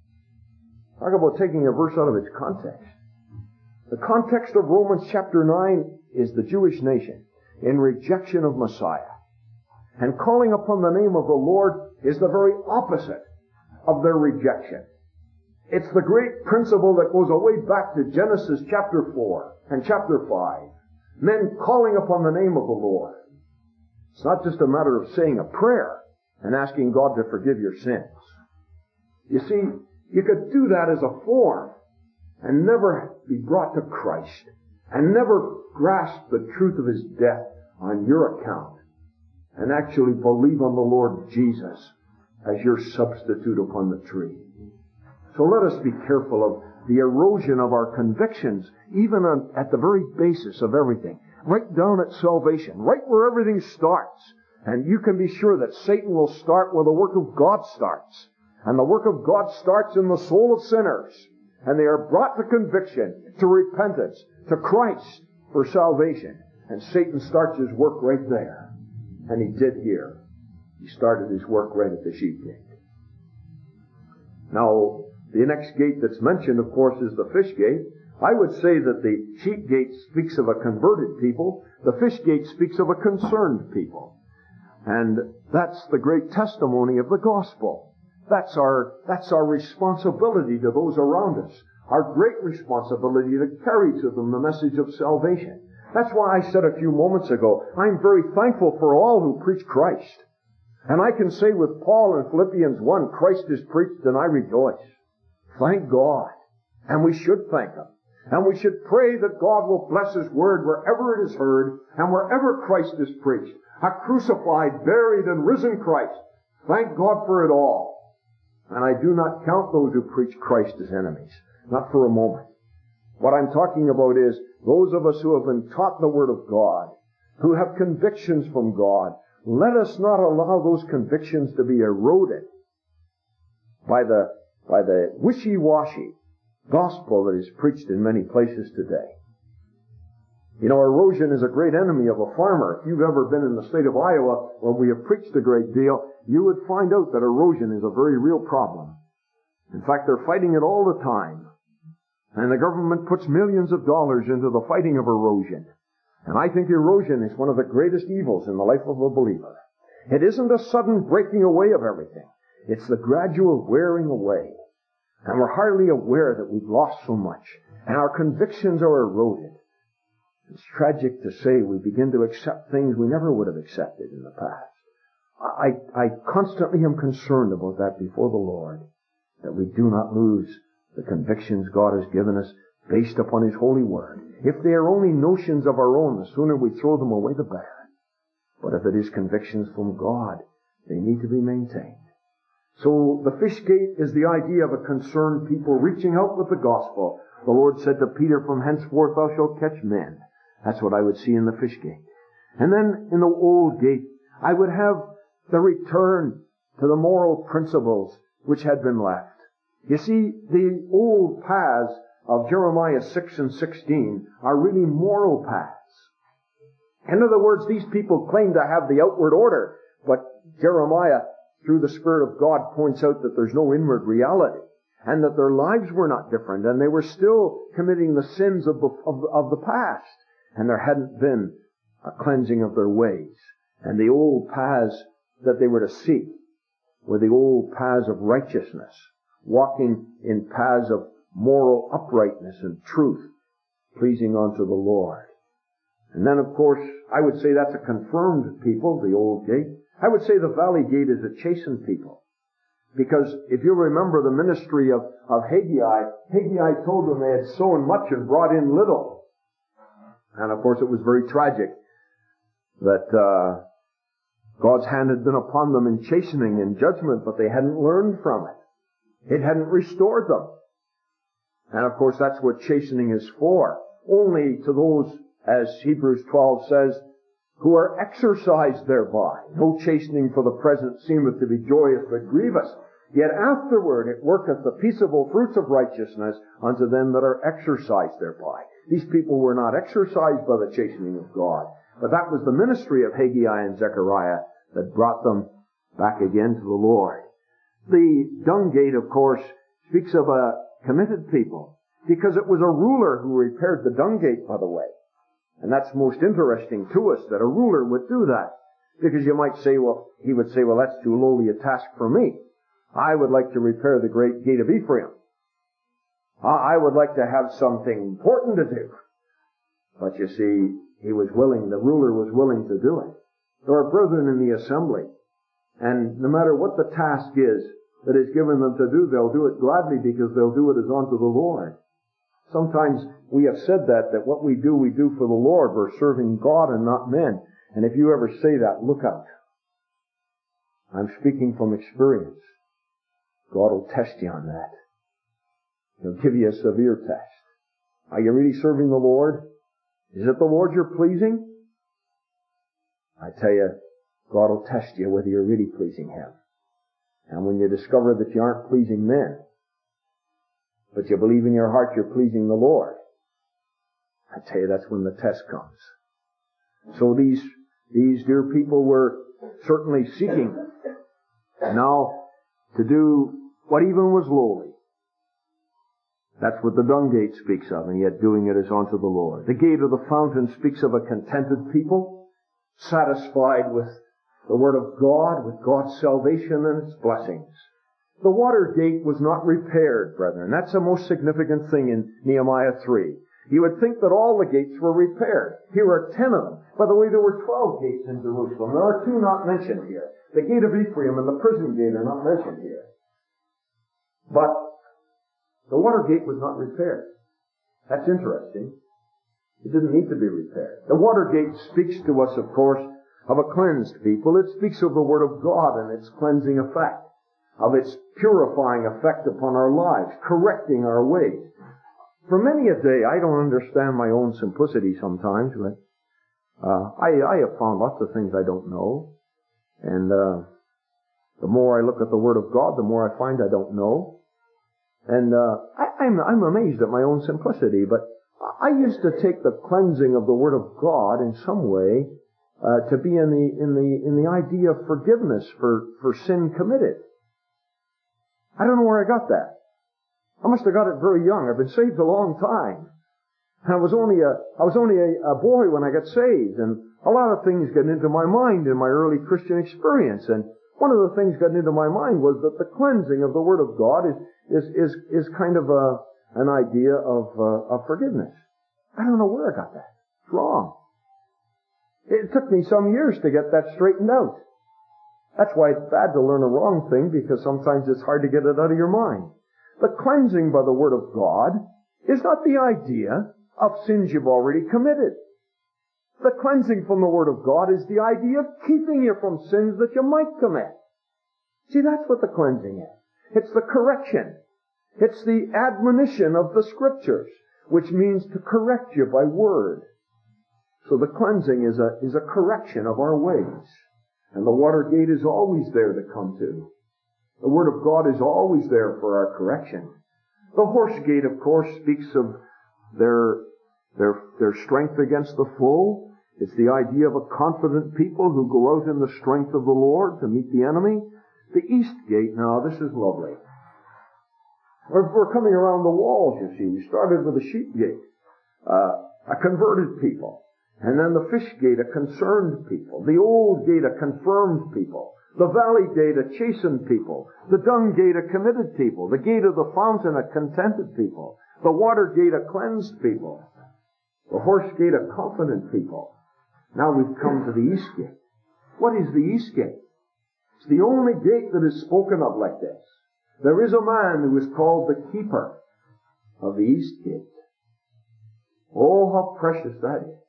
Talk about taking a verse out of its context. The context of Romans chapter 9 is the Jewish nation in rejection of Messiah. And calling upon the name of the Lord is the very opposite of their rejection. It's the great principle that goes away back to Genesis chapter 4 and chapter 5. Men calling upon the name of the Lord. It's not just a matter of saying a prayer and asking God to forgive your sins. You see, you could do that as a form and never be brought to Christ and never grasp the truth of His death on your account and actually believe on the Lord Jesus as your substitute upon the tree. So let us be careful of the erosion of our convictions, even at the very basis of everything. Right down at salvation, right where everything starts. And you can be sure that Satan will start where the work of God starts. And the work of God starts in the soul of sinners. And they are brought to conviction, to repentance, to Christ for salvation. And Satan starts his work right there. And he did here. He started his work right at the sheep gate. Now, the next gate that's mentioned, of course, is the fish gate. I would say that the sheep gate speaks of a converted people. The fish gate speaks of a concerned people. And that's the great testimony of the gospel. That's our responsibility to those around us. Our great responsibility to carry to them the message of salvation. That's why I said a few moments ago, I'm very thankful for all who preach Christ. And I can say with Paul in Philippians 1, Christ is preached and I rejoice. Thank God. And we should thank Him. And we should pray that God will bless His word wherever it is heard and wherever Christ is preached. A crucified, buried, and risen Christ. Thank God for it all. And I do not count those who preach Christ as enemies. Not for a moment. What I'm talking about is those of us who have been taught the Word of God, who have convictions from God. Let us not allow those convictions to be eroded by the wishy-washy gospel that is preached in many places today. You know, erosion is a great enemy of a farmer. If you've ever been in the state of Iowa where we have preached a great deal, you would find out that erosion is a very real problem. In fact, they're fighting it all the time. And the government puts millions of dollars into the fighting of erosion. And I think erosion is one of the greatest evils in the life of a believer. It isn't a sudden breaking away of everything. It's the gradual wearing away. And we're hardly aware that we've lost so much. And our convictions are eroded. It's tragic to say we begin to accept things we never would have accepted in the past. I constantly am concerned about that before the Lord, that we do not lose the convictions God has given us based upon His holy word. If they are only notions of our own, the sooner we throw them away the better. But if it is convictions from God, they need to be maintained. So the fish gate is the idea of a concerned people reaching out with the gospel. The Lord said to Peter, from henceforth thou shalt catch men. That's what I would see in the fish gate. And then in the old gate, I would have the return to the moral principles which had been left. You see, the old paths of Jeremiah 6 and 16 are really moral paths. In other words, these people claim to have the outward order, but Jeremiah, through the Spirit of God, points out that there's no inward reality, and that their lives were not different, and they were still committing the sins of the past, and there hadn't been a cleansing of their ways. And the old paths that they were to seek were the old paths of righteousness, walking in paths of moral uprightness and truth, pleasing unto the Lord. And then, of course, I would say that's a confirmed people, the old gate. I would say the valley gate is a chastened people. Because if you remember the ministry of Haggai, Haggai told them they had sown much and brought in little. And of course it was very tragic that God's hand had been upon them in chastening and judgment, but they hadn't learned from it. It hadn't restored them. And of course that's what chastening is for. Only to those, as Hebrews 12 says, who are exercised thereby. No chastening for the present seemeth to be joyous but grievous. Yet afterward it worketh the peaceable fruits of righteousness unto them that are exercised thereby. These people were not exercised by the chastening of God, but that was the ministry of Haggai and Zechariah that brought them back again to the Lord. The dung gate, of course, speaks of a committed people, because it was a ruler who repaired the dung gate, by the way. And that's most interesting to us, that a ruler would do that. Because you might say, he would say, that's too lowly a task for me. I would like to repair the great gate of Ephraim. I would like to have something important to do. But you see, he was willing, the ruler was willing to do it. There are brethren in the assembly, and no matter what the task is that is given them to do, they'll do it gladly because they'll do it as unto the Lord. Sometimes we have said that what we do for the Lord. We're serving God and not men. And if you ever say that, look out. I'm speaking from experience. God will test you on that. He'll give you a severe test. Are you really serving the Lord? Is it the Lord you're pleasing? I tell you, God will test you whether you're really pleasing Him. And when you discover that you aren't pleasing men, but you believe in your heart you're pleasing the Lord, I tell you, that's when the test comes. So these dear people were certainly seeking now to do what even was lowly. That's what the dung gate speaks of, and yet doing it as unto the Lord. The gate of the fountain speaks of a contented people, satisfied with the Word of God, with God's salvation and its blessings. The water gate was not repaired, brethren. That's the most significant thing in Nehemiah 3. You would think that all the gates were repaired. Here are 10 of them. By the way, there were 12 gates in Jerusalem. There are 2 not mentioned here. The gate of Ephraim and the prison gate are not mentioned here. But the water gate was not repaired. That's interesting. It didn't need to be repaired. The water gate speaks to us, of course, of a cleansed people. It speaks of the Word of God and its cleansing effect, of its purifying effect upon our lives, correcting our ways. For many a day, I don't understand my own simplicity sometimes, but I have found lots of things I don't know. And the more I look at the Word of God, the more I find I don't know. And I'm amazed at my own simplicity, but I used to take the cleansing of the Word of God in some way to be in the idea of forgiveness for sin committed. I don't know where I got that. I must have got it very young. I've been saved a long time. I was only a boy when I got saved, and a lot of things got into my mind in my early Christian experience. And one of the things got into my mind was that the cleansing of the Word of God is kind of an idea of forgiveness. I don't know where I got that. It's wrong. It took me some years to get that straightened out. That's why it's bad to learn a wrong thing, because sometimes it's hard to get it out of your mind. The cleansing by the Word of God is not the idea of sins you've already committed. The cleansing from the Word of God is the idea of keeping you from sins that you might commit. See, that's what the cleansing is. It's the correction. It's the admonition of the Scriptures, which means to correct you by word. So the cleansing is a correction of our ways. And the water gate is always there to come to. The Word of God is always there for our correction. The horse gate, of course, speaks of their strength against the foe. It's the idea of a confident people who go out in the strength of the Lord to meet the enemy. The east gate, now, this is lovely. We're coming around the walls, you see. We started with the sheep gate, a converted people. And then the fish gate, a concerned people. The old gate, a confirmed people. The valley gate, a chastened people. The dung gate, a committed people. The gate of the fountain, a contented people. The water gate, a cleansed people. The horse gate, a confident people. Now we've come to the east gate. What is the east gate? It's the only gate that is spoken of like this. There is a man who is called the keeper of the east gate. Oh, how precious that is.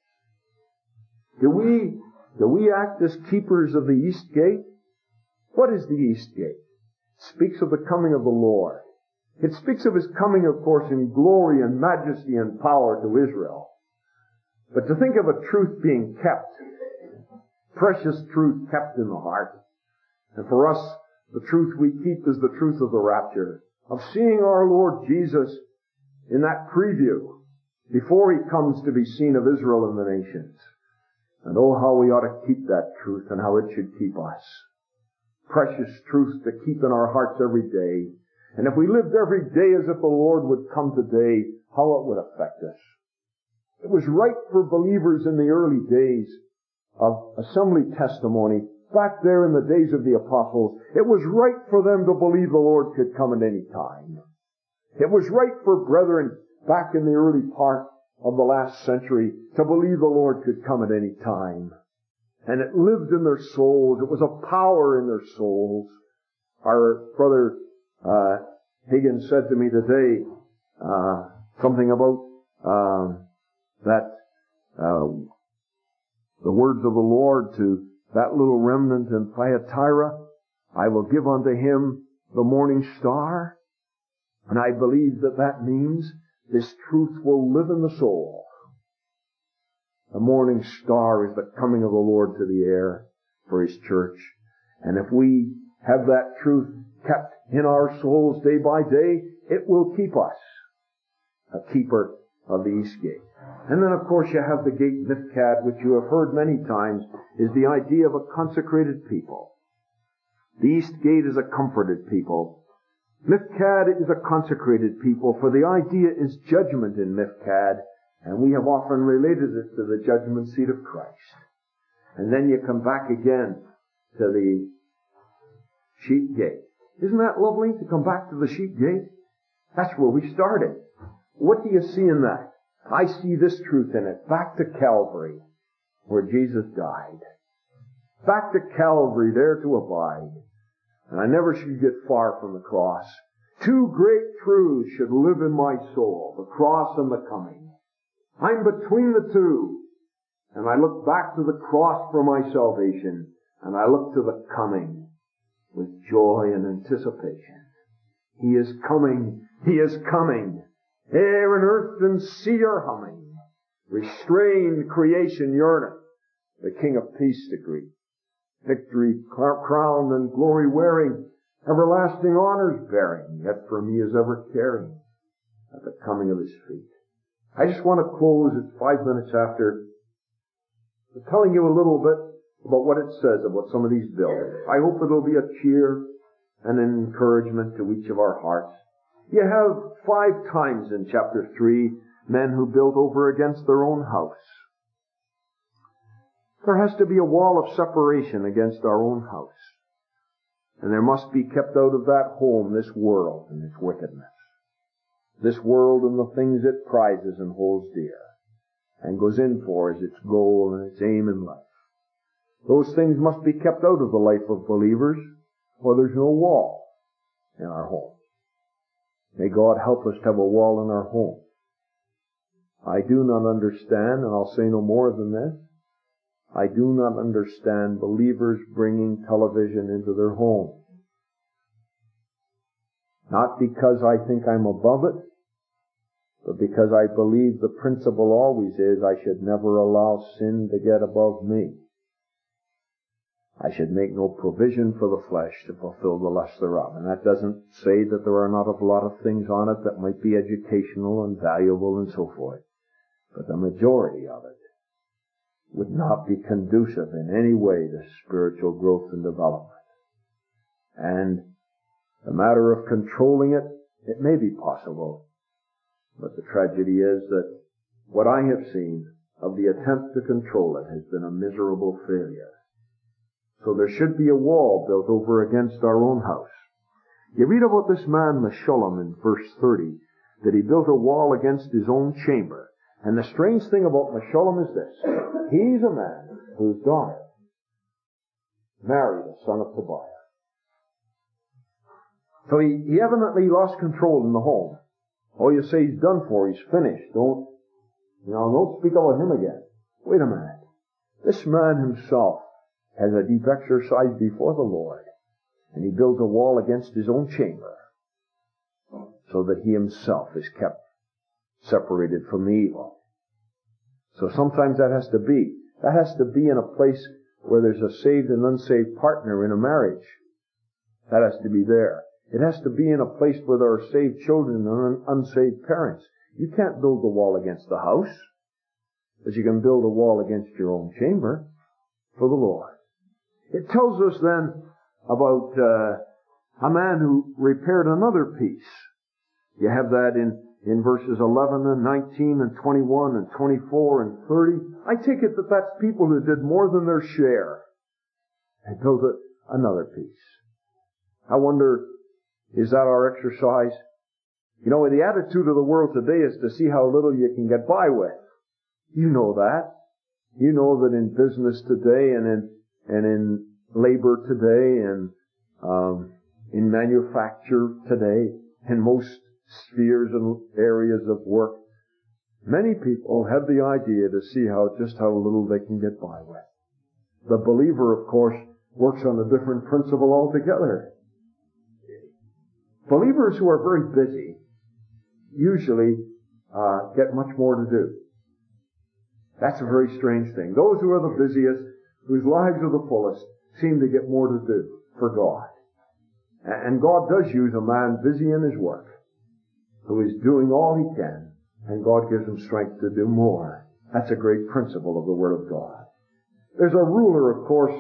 Do we act as keepers of the east gate? What is the east gate? It speaks of the coming of the Lord. It speaks of His coming, of course, in glory and majesty and power to Israel. But to think of a truth being kept, precious truth kept in the heart, and for us, the truth we keep is the truth of the rapture, of seeing our Lord Jesus in that preview before He comes to be seen of Israel and the nations. And oh, how we ought to keep that truth and how it should keep us. Precious truth to keep in our hearts every day. And if we lived every day as if the Lord would come today, how it would affect us. It was right for believers in the early days of assembly testimony, back there in the days of the apostles. It was right for them to believe the Lord could come at any time. It was right for brethren back in the early part of the last century to believe the Lord could come at any time. And it lived in their souls. It was a power in their souls. Our brother Higgins said to me today something about the words of the Lord to that little remnant in Thyatira. I will give unto him the morning star. And I believe that that means this truth will live in the soul. The morning star is the coming of the Lord to the air for His church. And if we have that truth kept in our souls day by day, it will keep us a keeper of the East Gate. And then, of course, you have the gate Mifkad, which you have heard many times, is the idea of a consecrated people. The East Gate is a comforted people. Mifkad is a consecrated people, for the idea is judgment in Mifkad, and we have often related it to the judgment seat of Christ. And then you come back again to the sheep gate. Isn't that lovely to come back to the sheep gate? That's where we started. What do you see in that? I see this truth in it. Back to Calvary, where Jesus died. Back to Calvary, there to abide. And I never should get far from the cross. Two great truths should live in my soul, the cross and the coming. I'm between the two. And I look back to the cross for my salvation, and I look to the coming with joy and anticipation. He is coming. He is coming. Air and earth and sea are humming. Restrained creation yearneth, the King of peace to greet. Victory crowned and glory wearing, everlasting honors bearing, yet for me is ever caring at the coming of His feet. I just want to close, it's 5 minutes after, telling you a little bit about what it says about some of these buildings. I hope it'll be a cheer and an encouragement to each of our hearts. You have 5 times in chapter 3 men who built over against their own house. There has to be a wall of separation against our own house. And there must be kept out of that home this world and its wickedness. This world and the things it prizes and holds dear and goes in for as its goal and its aim in life. Those things must be kept out of the life of believers, or there's no wall in our home. May God help us to have a wall in our home. I do not understand, and I'll say no more than this, I do not understand believers bringing television into their home. Not because I think I'm above it, but because I believe the principle always is I should never allow sin to get above me. I should make no provision for the flesh to fulfill the lust thereof. And that doesn't say that there are not a lot of things on it that might be educational and valuable and so forth. But the majority of it would not be conducive in any way to spiritual growth and development. And the matter of controlling it, it may be possible. But the tragedy is that what I have seen of the attempt to control it has been a miserable failure. So there should be a wall built over against our own house. You read about this man Meshullam in verse 30, that he built a wall against his own chamber. And the strange thing about Meshullam is this. He's a man whose daughter married a son of Tobiah. So he evidently lost control in the home. Oh, you say he's done for, he's finished. Don't speak about him again. Wait a minute. This man himself has a deep exercise before the Lord. And he builds a wall against his own chamber so that he himself is kept separated from the evil. So sometimes that has to be. That has to be in a place where there's a saved and unsaved partner in a marriage. That has to be there. It has to be in a place where there are saved children and unsaved parents. You can't build a wall against the house, but you can build a wall against your own chamber for the Lord. It tells us then about a man who repaired another piece. You have that in verses 11 and 19 and 21 and 24 and 30. I take it that that's people who did more than their share and built another piece. I wonder, is that our exercise? You know, the attitude of the world today is to see how little you can get by with. You know that. You know that in business today and in labor today and in manufacture today, in most spheres and areas of work, many people have the idea to see just how little they can get by with. The believer, of course, works on a different principle altogether. Believers who are very busy usually get much more to do. That's a very strange thing. Those who are the busiest, whose lives are the fullest, seem to get more to do for God. And God does use a man busy in his work, who is doing all he can, and God gives him strength to do more. That's a great principle of the Word of God. There's a ruler, of course,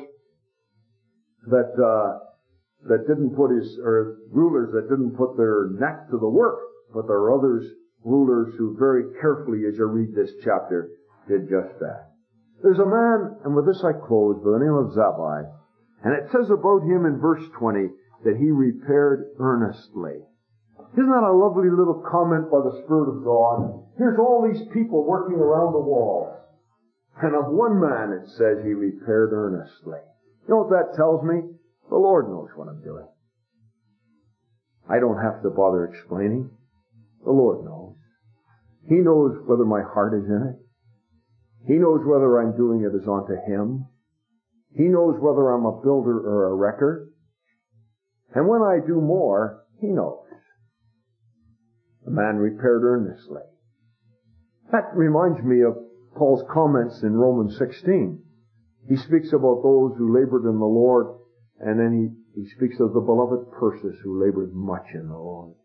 that didn't put rulers that didn't put their neck to the work, but there are rulers who very carefully, as you read this chapter, did just that. There's a man, and with this I close, by the name of Zabbai, and it says about him in verse 20 that he repaired earnestly. Isn't that a lovely little comment by the Spirit of God? Here's all these people working around the walls, and of one man it says he repaired earnestly. You know what that tells me? The Lord knows what I'm doing. I don't have to bother explaining. The Lord knows. He knows whether my heart is in it. He knows whether I'm doing it as unto Him. He knows whether I'm a builder or a wrecker. And when I do more, He knows. The man repaired earnestly. That reminds me of Paul's comments in Romans 16. He speaks about those who labored in the Lord, and then he speaks of the beloved Persis who labored much in the Lord.